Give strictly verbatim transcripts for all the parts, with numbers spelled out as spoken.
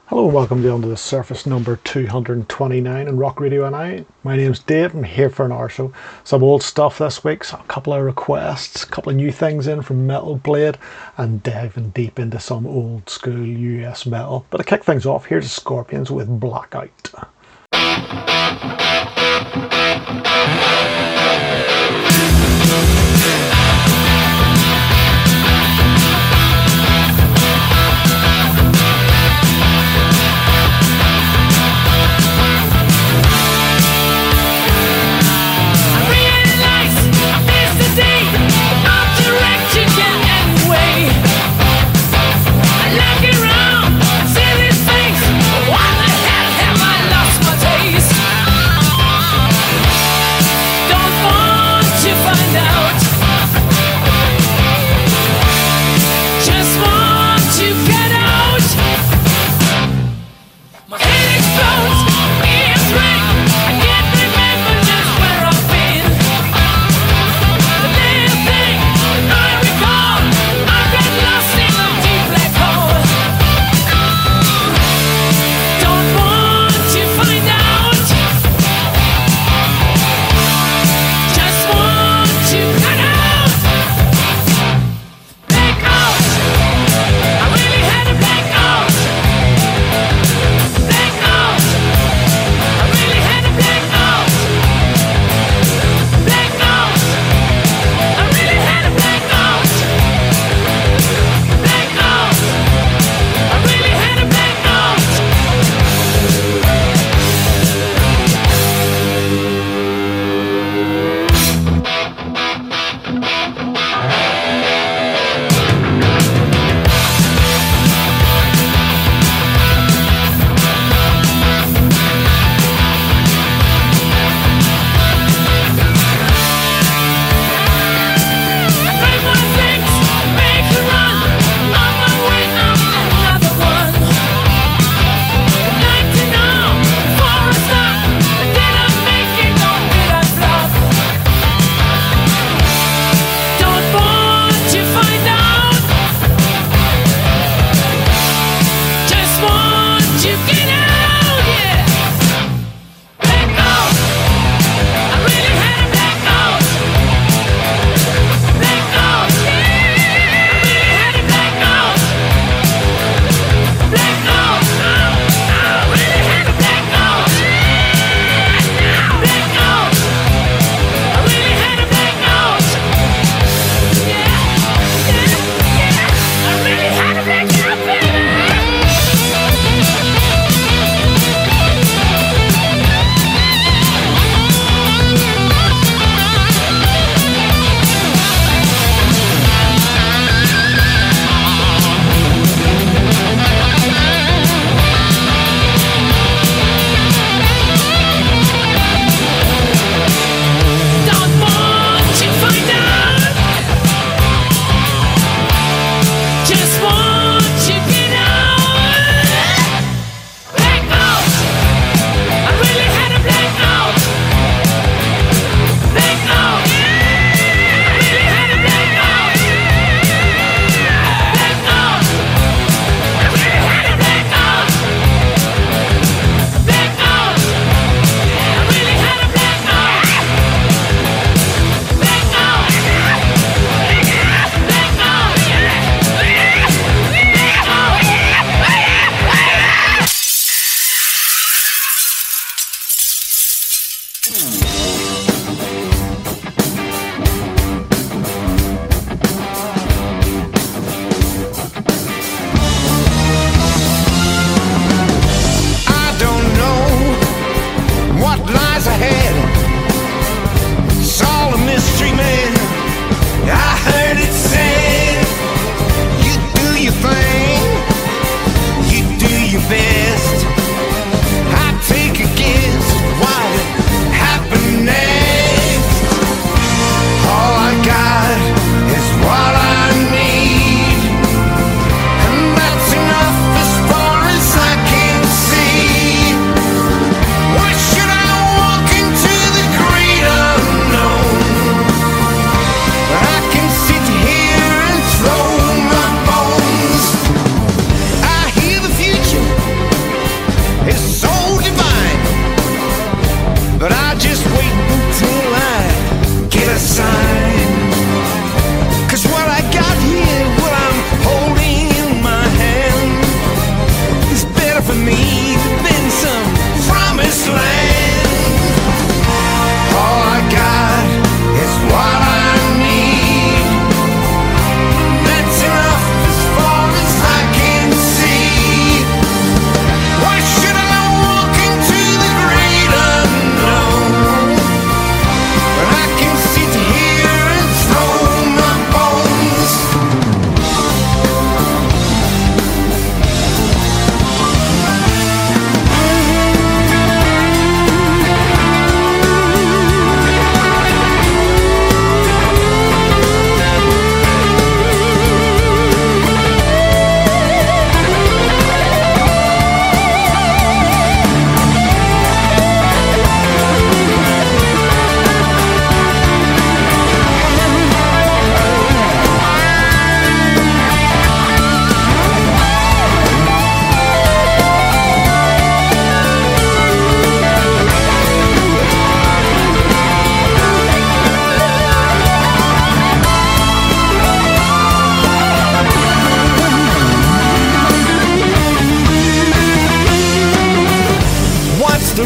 Hello and welcome to Under the Surface number two hundred twenty-nine on Rock Radio N I. My name's Dave. I'm here for an hour show. Some old stuff this week, so a couple of requests, a couple of new things in from Metal Blade, and diving deep into some old school U S metal. But to kick things off, here's the Scorpions with Blackout.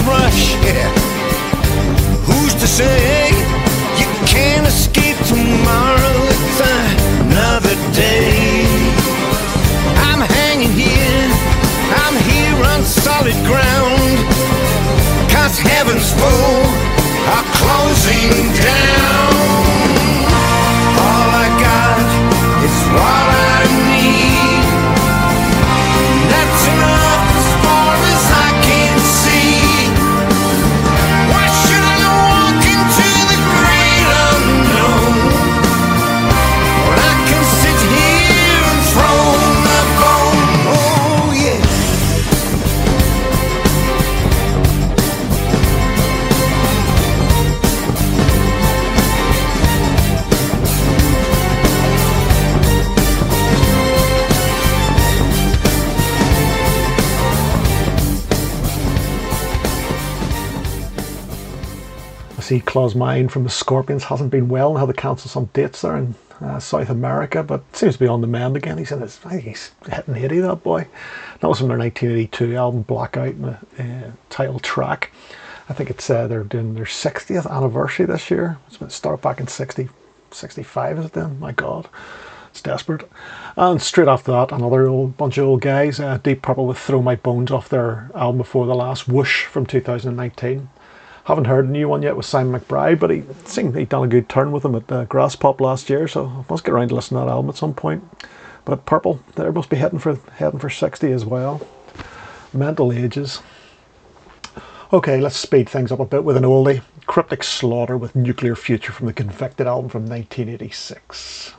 rush, yeah. Who's to say you can't escape tomorrow? It's another day. I'm hanging here, I'm here on solid ground, 'cause heaven's full are closing down. All I got is what I need. That's enough as far as I can see. Why should I walk into the great unknown when I can sit here and throw my bone? Oh yeah. I see Klaus Meine from the Scorpions hasn't been well and had to cancel some dates there in uh, South America, but seems to be on the mend again. He's in his, I think he's hitting eighty, that boy. That was from their nineteen eighty-two album Blackout, and the uh, title track. I think it's uh, they're doing their sixtieth anniversary this year. It's been started back in sixty, sixty-five, is it then? My God, it's desperate. And straight after that, another old bunch of old guys, uh, Deep Purple with Throw My Bones off their album Before the Last, Whoosh, from two thousand nineteen. Haven't heard a new one yet with Simon McBride, but he seemed he'd done a good turn with him at uh, Graspop last year, so I must get around to listening to that album at some point. But Purple, they must be heading for heading for sixty as well. Mental ages. Okay, let's speed things up a bit with an oldie. Cryptic Slaughter with Nuclear Future from the Convicted album from nineteen eighty-six.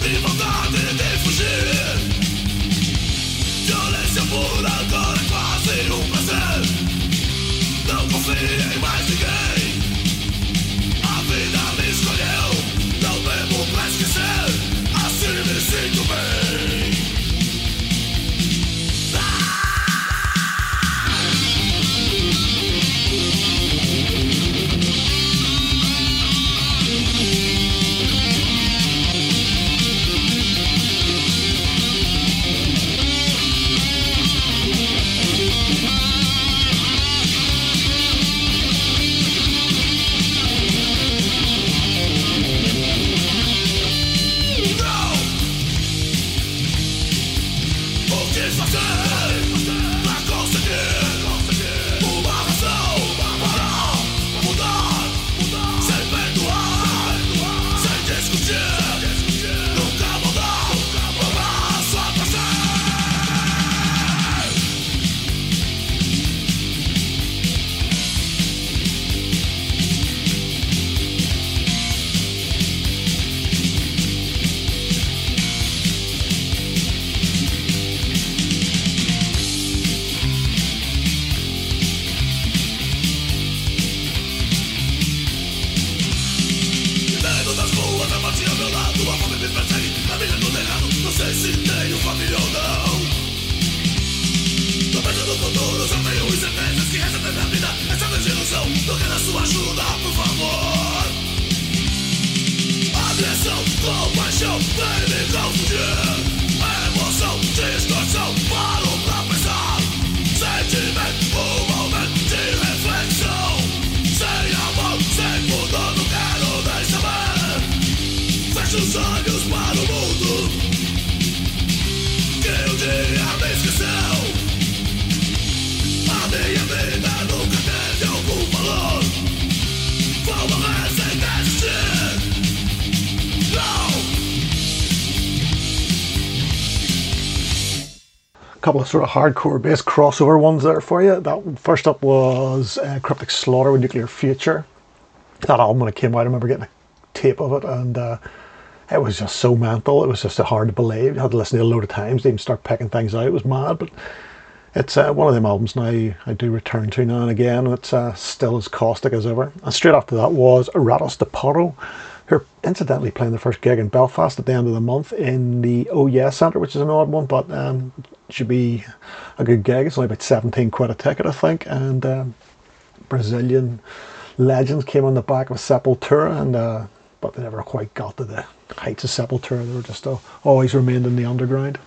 Couple of sort of hardcore bass crossover ones there for you. That first up was uh, Cryptic Slaughter with Nuclear Future. That album, when it came out, I remember getting a tape of it, and uh, it was just so mental. It was just hard to believe. You had to listen to it a load of times to even start picking things out. It was mad, but it's uh, one of them albums now I do return to now and again, and it's uh, still as caustic as ever. And straight after that was Ratos de Porro, who are incidentally playing their first gig in Belfast at the end of the month in the Oh Yeah Centre, which is an odd one, but um, should be a good gig. It's only about seventeen quid a ticket, I think, and um, Brazilian legends came on the back of Sepultura, and uh, but they never quite got to the heights of Sepultura. They were just uh, always remained in the underground.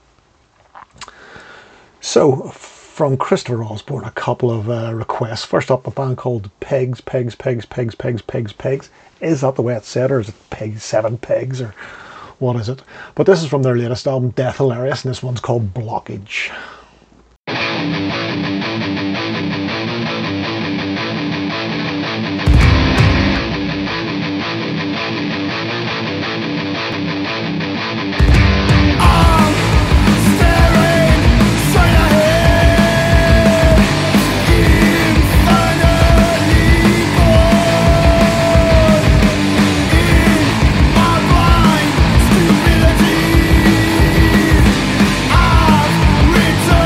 So, from Christopher Osborne, a couple of uh, requests. First up, a band called Pigs, Pigs, Pigs, Pigs, Pigs, Pigs, Pigs. Is that the way it's said, or is it Pigs, Seven Pigs, or what is it? But this is from their latest album, Death Hilarious, and this one's called Blockage. Return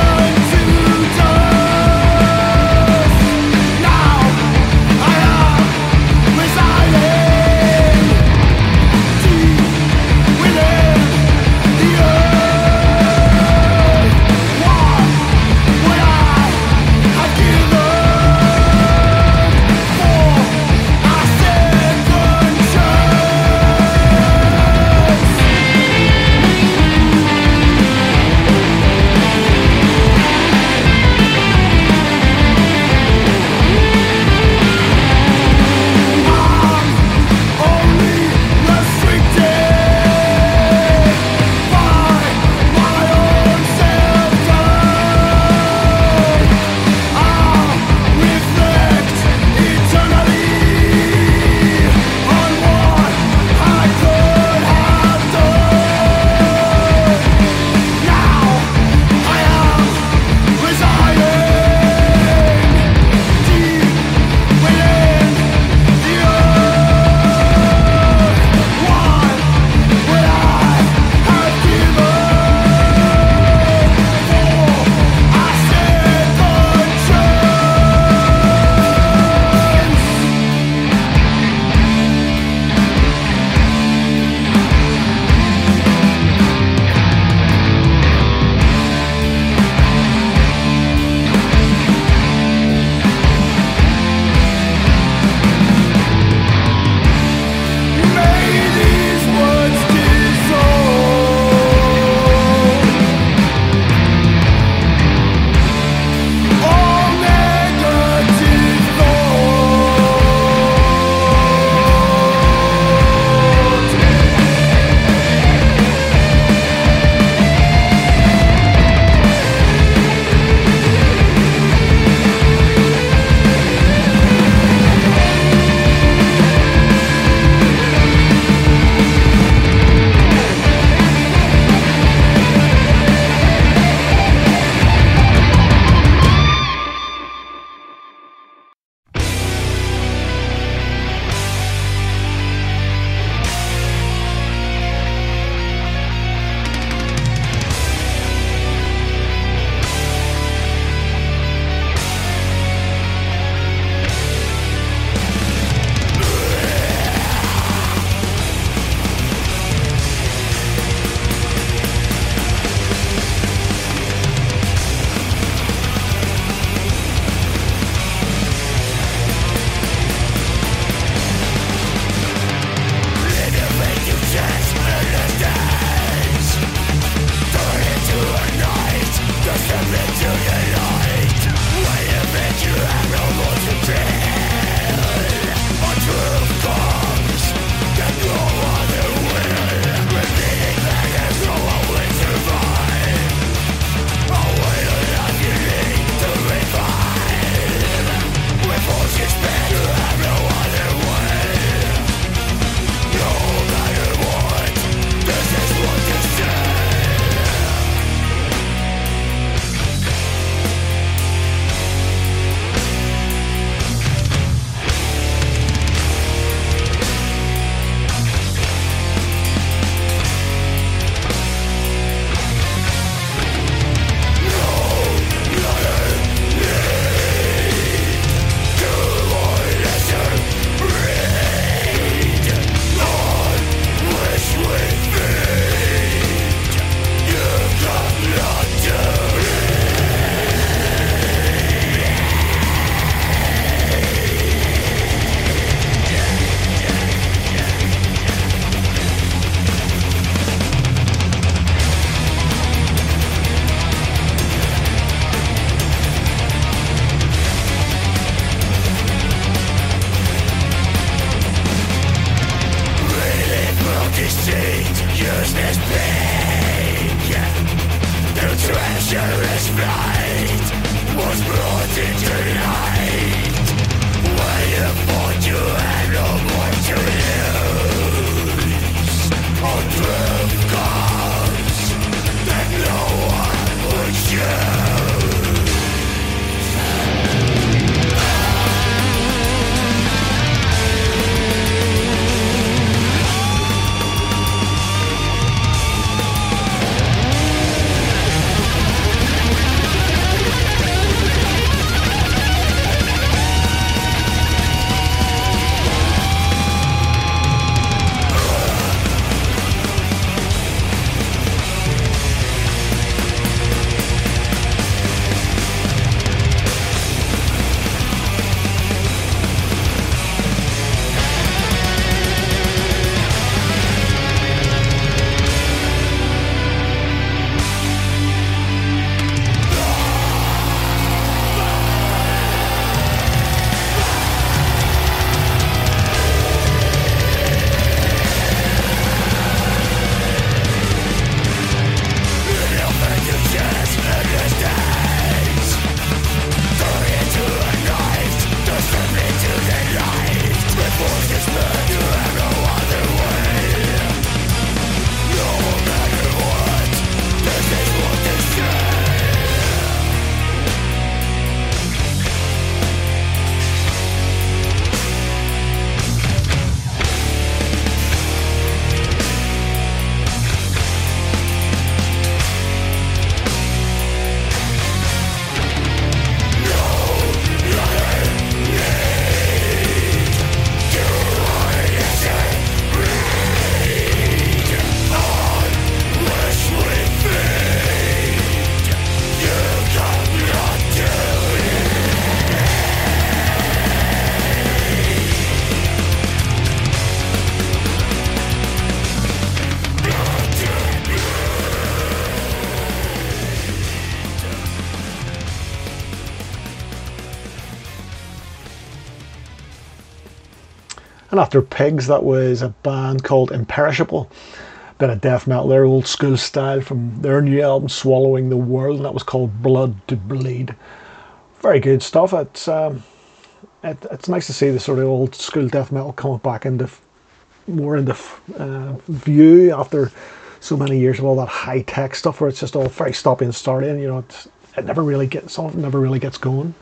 And after Pigs, that was a band called Imperishable. Bit of death metal, their old school style from their new album Swallowing the World, and that was called Blood to Bleed. Very good stuff. It's um, it, it's nice to see the sort of old school death metal coming back into more into uh, view after so many years of all that high tech stuff where it's just all very stop and start in. You know, it's, it never really gets some of it never really gets going.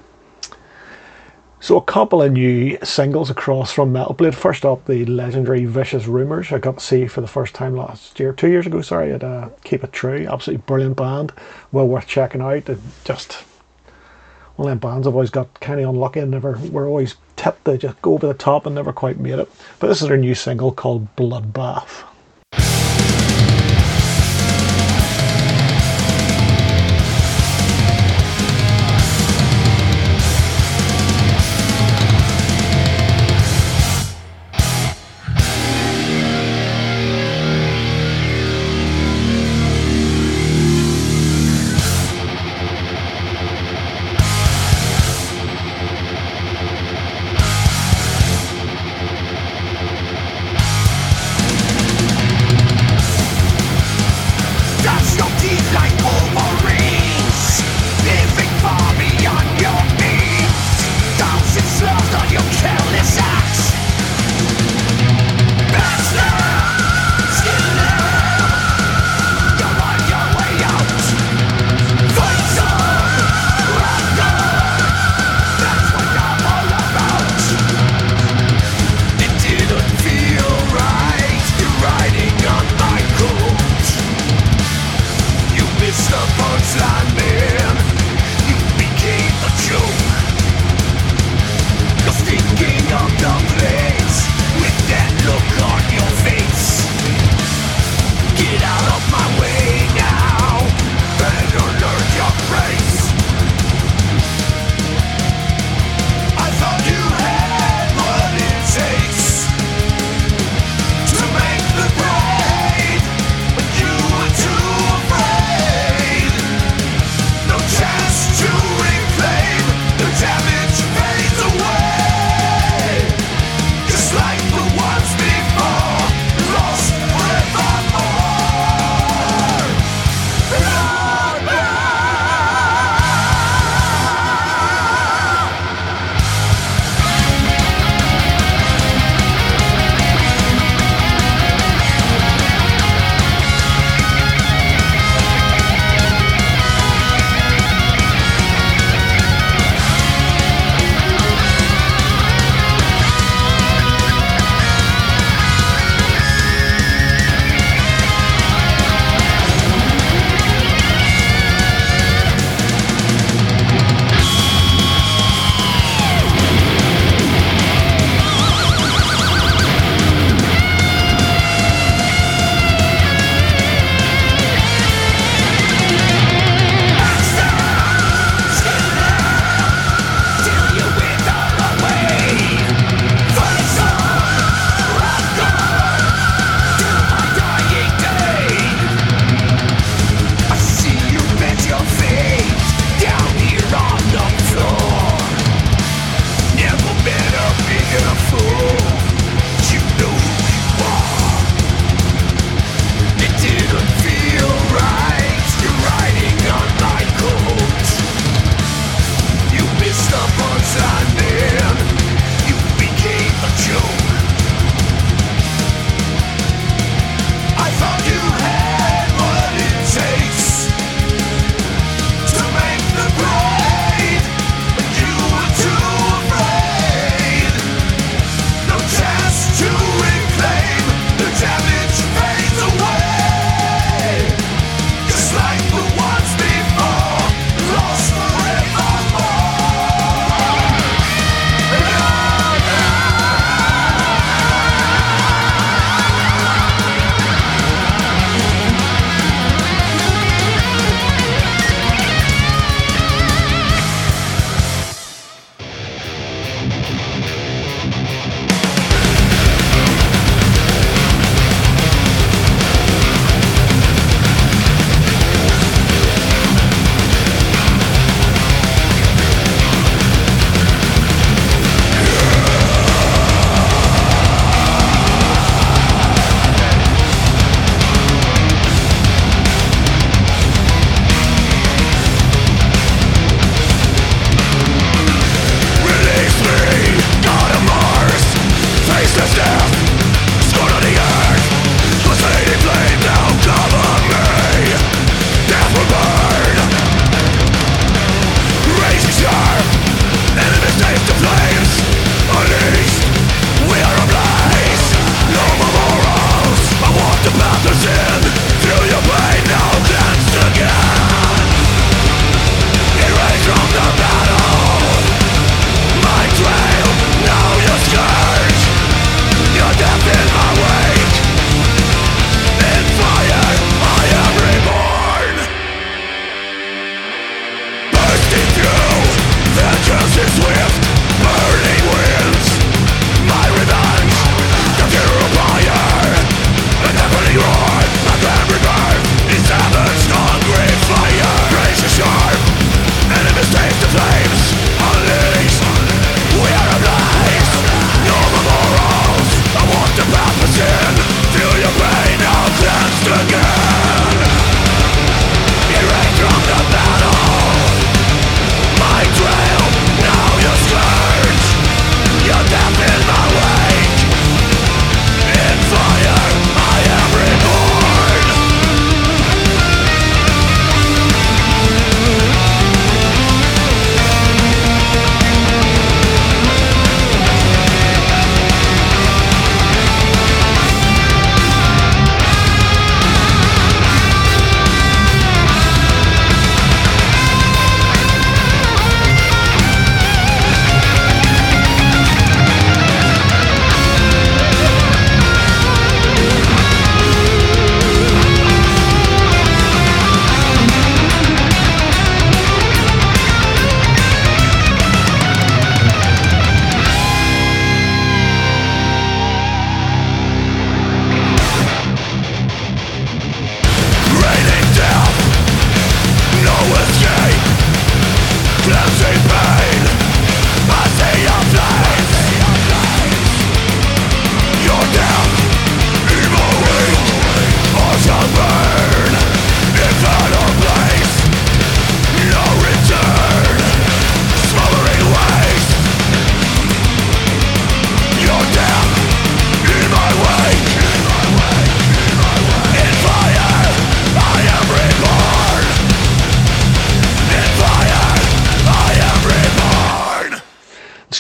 So a couple of new singles across from Metal Blade. First up, the legendary Vicious Rumours. I got to see for the first time last year, two years ago, sorry, at uh, Keep It True. Absolutely brilliant band. Well worth checking out. It just one of them bands I've always got kind of unlucky and never were always tipped to just go over the top and never quite made it. But this is their new single called Bloodbath.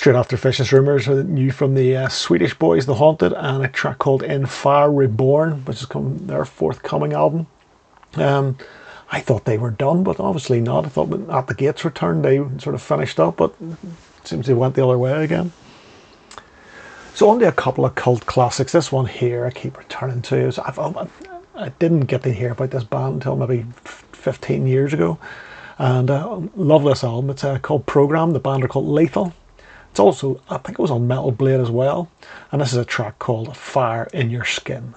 straight after Vicious Rumours, new from the uh, Swedish boys, The Haunted, and a track called In Fire Reborn, which is coming, their forthcoming album. Um, I thought they were done, but obviously not. I thought when At the Gates returned, they sort of finished up, but it seems they went the other way again. So on to a couple of cult classics. This one here I keep returning to. Is I've, I didn't get to hear about this band until maybe fifteen years ago. And uh, love this album. It's uh, called Program. The band are called Lethal. It's also, I think it was on Metal Blade as well. And this is a track called Fire in Your Skin.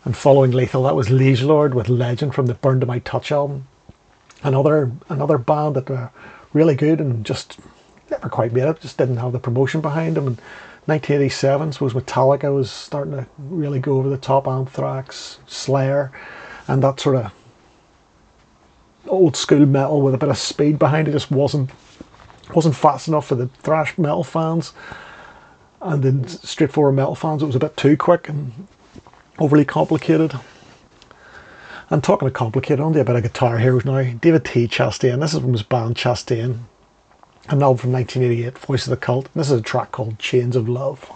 And following Lethal, that was Liege Lord with Legend from the Burn to My Touch album. Another another band that were really good and just never quite made it, just didn't have the promotion behind them. And nineteen eighty-seven, I suppose Metallica was starting to really go over the top, Anthrax, Slayer, and that sort of old school metal with a bit of speed behind it just wasn't wasn't fast enough for the thrash metal fans. And then straightforward metal fans, it was a bit too quick and overly complicated. And talking of complicated, on to a bit of guitar heroes now. David T. Chastain, this is from his band Chastain, an album from nineteen eighty-eight, Voice of the Cult. This is a track called Chains of Love.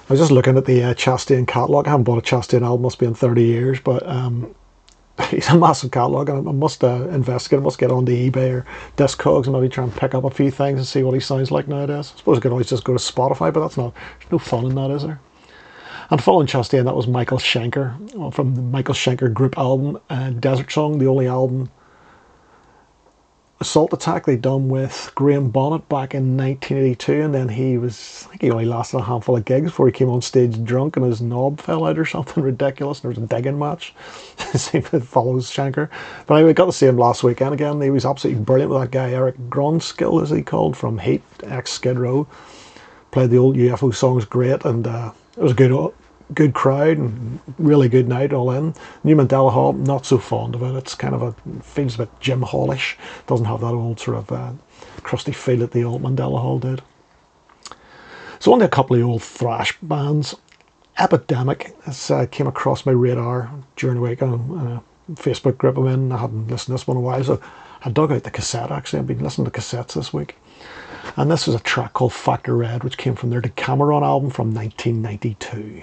I was just looking at the uh, Chastain catalogue. I haven't bought a Chastain album, must be in thirty years, but um, he's a massive catalogue, and I must uh, investigate. I must get onto eBay or Discogs and maybe try and pick up a few things and see what he sounds like nowadays. I suppose I could always just go to Spotify, but that's not, there's no fun in that, is there? And following Chastain, that was Michael Schenker from the Michael Schenker Group album, uh, Desert Song, the only album Assault Attack they'd done with Graham Bonnet back in nineteen eighty-two, and then he was, I think he only lasted a handful of gigs before he came on stage drunk and his knob fell out or something ridiculous, and there was a digging match. See if it follows Schenker. But anyway, got to see him last weekend again. He was absolutely brilliant with that guy, Eric Gronskill, as he called, from Heat, ex Skid Row. Played the old U F O songs great, and uh, it was a good good crowd and really good night all in. New Mandela Hall, not so fond of it. It's kind of a, feels a bit Jim Hallish. Doesn't have that old sort of uh, crusty feel that the old Mandela Hall did. So on to a couple of old thrash bands. Epidemic this, uh, came across my radar during the week on a Facebook group I'm in. I hadn't listened to this one in a while, so I dug out the cassette actually. I've been listening to cassettes this week. And this was a track called Factor Red, which came from their Decameron album from nineteen ninety-two.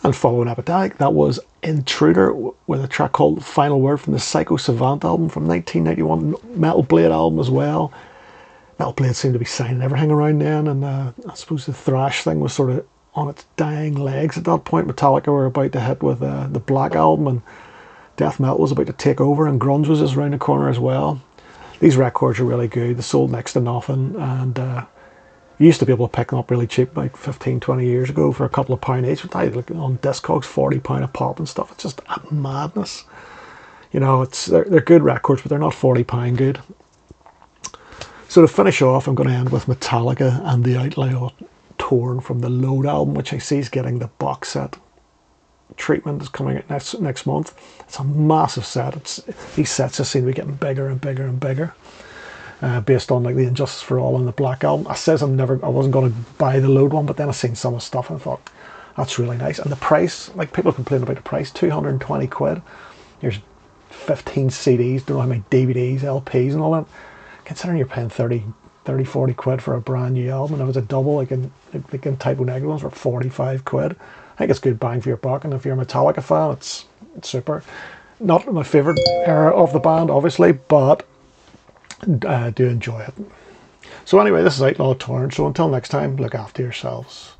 And following Epidemic, that was Intruder with a track called Final Word from the Psycho Savant album from nineteen ninety-one, Metal Blade album as well. Metal Blade seemed to be signing everything around then, and uh, I suppose the thrash thing was sort of on its dying legs at that point. Metallica were about to hit with uh, the Black Album, and death metal was about to take over, and grunge was just around the corner as well. These records are really good. They sold next to nothing, and uh, you used to be able to pick them up really cheap, like fifteen, twenty years ago, for a couple of pound each. But I look on Discogs, forty pound a pop and stuff. It's just a madness. You know, it's they're, they're good records, but they're not forty pound good. So to finish off, I'm going to end with Metallica and the Outlaw Torn from the Load album, which I see is getting the box set treatment. Is coming out next next month. It's a massive set. It's these sets just seem to be getting bigger and bigger and bigger. Uh, based on like the Injustice for All and the Black Album. I says I'm never, I wasn't going to buy the Load one, but then I seen some of the stuff and I thought that's really nice. And the price, like people complain about the price, two hundred and twenty quid. Here's fifteen C Ds, don't know how many D V Ds, L Ps, and all that. Considering you're paying thirty, forty quid for a brand new album, and if it's a double, like in like in Type O Negative ones, for forty-five quid. I think it's good bang for your buck, and if you're a Metallica fan, it's it's super. Not my favourite era of the band, obviously, but I uh, do enjoy it. So anyway, this is Outlaw Torn, so until next time, look after yourselves.